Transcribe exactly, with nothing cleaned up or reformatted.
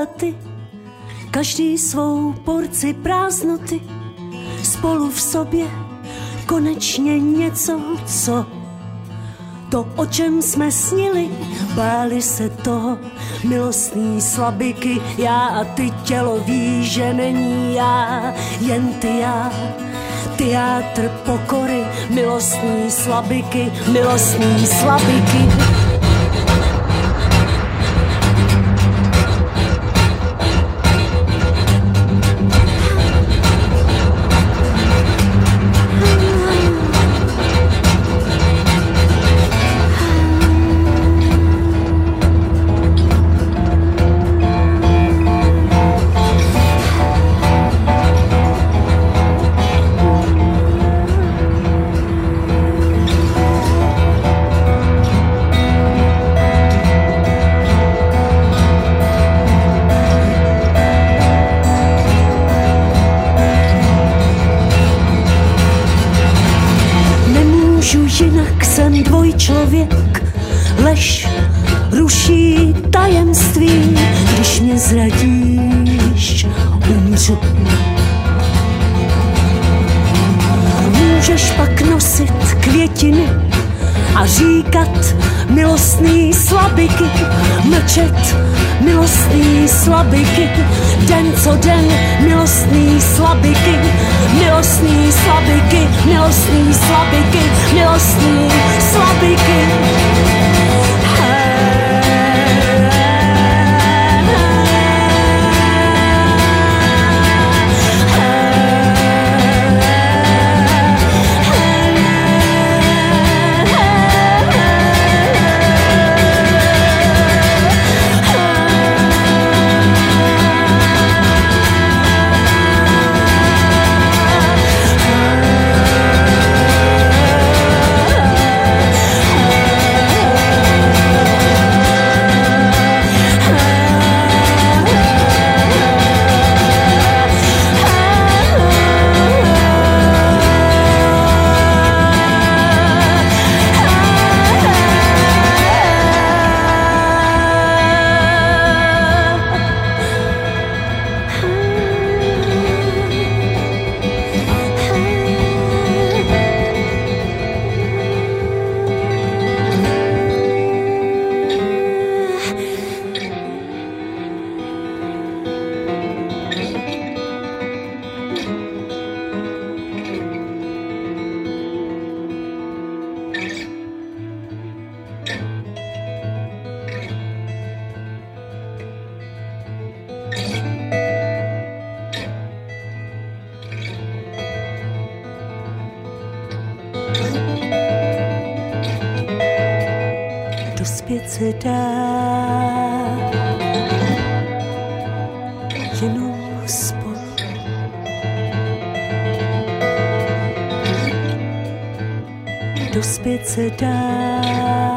a ty, každý svou porci prázdnoty, spolu v sobě konečně něco, co to, o čem jsme snili, báli se toho, milostný slabiky, já a ty, tělo ví, že není já, jen ty já. Teátr pokory, milostný slabiky, milostný slabiky. Jinak jsem dvojčlověk, lež ruší tajemství, když mě zradíš, umřu. Můžeš pak nosit květiny a říkat milostný slabiky, mlčet milostný slabiky, den co den milostný slabiky, milostný slabiky, milostný slabiky, milostný slabiky. Dospět se dá jenom spolu. Dospět se dá